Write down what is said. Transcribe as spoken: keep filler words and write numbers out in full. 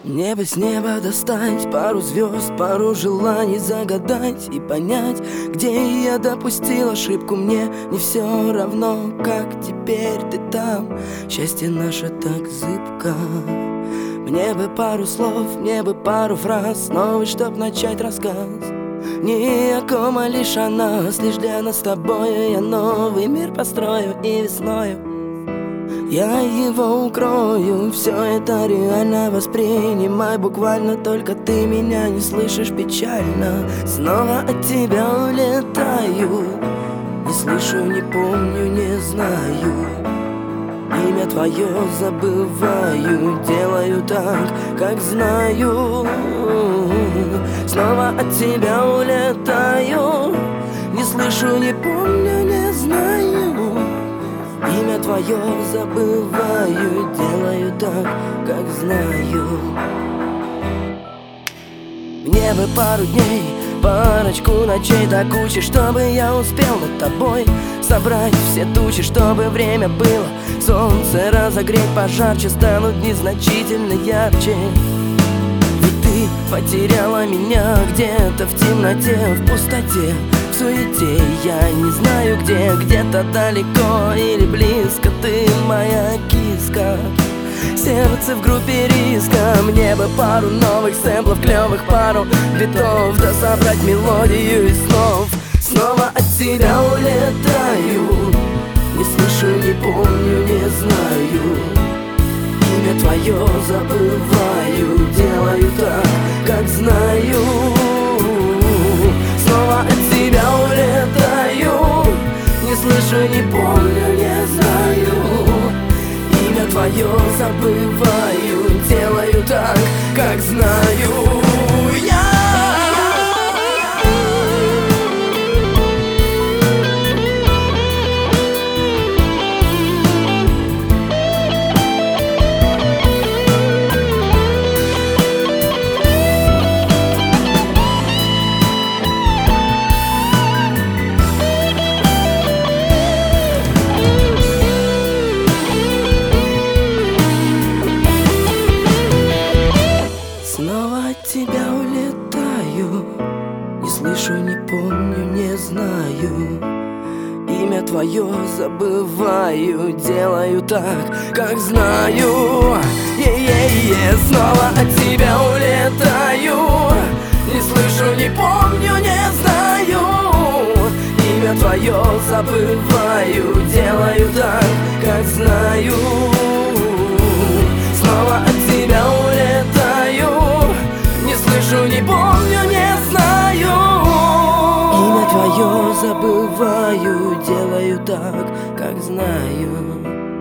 Небо с неба достать, пару звезд, пару желаний загадать и понять, где я допустил ошибку. Мне не все равно, как теперь ты там. Счастье наше так зыбко. Мне бы пару слов, мне бы пару фраз новый, чтоб начать рассказ. Не о ком, а лишь о нас, лишь для нас с тобою я новый мир построю, и весною я его укрою. Все это реально воспринимай буквально, только ты меня не слышишь печально. Снова от тебя улетаю, не слышу, не помню, не знаю. Имя твое забываю, делаю так, как знаю. Снова от тебя улетаю, не слышу, не помню, не знаю. Имя твое забываю, делаю так, как знаю. Мне бы пару дней, парочку ночей до кучи, чтобы я успел над тобой собрать все тучи, чтобы время было, солнце разогреть пожарче, станут незначительно ярче. Ведь ты потеряла меня где-то в темноте, в пустоте, в суете. Я не знаю где, где-то далеко или близко. Ты моя киска, сердце в группе риска. Мне бы пару новых сэмплов, клевых пару битов, да собрать мелодию из снов. Снова от тебя улетаю, не слышу, не помню, не знаю. Имя твое забываю, делаю так, как знаю. Снова от тебя улетаю, не слышу, не помню, не знаю. Имя твое забываю, делаю так, как знаю. Я снова от тебя улетаю, не слышу, не помню, не знаю. Имя твое забываю, делаю так, как знаю. Е-е-е, снова от тебя улетаю, не слышу, не помню, не знаю. Имя твое забываю, делаю так, как знаю. Снова от тебя улетаю, не слышу, не помню, не знаю. Имя твое забываю, делаю так, как знаю.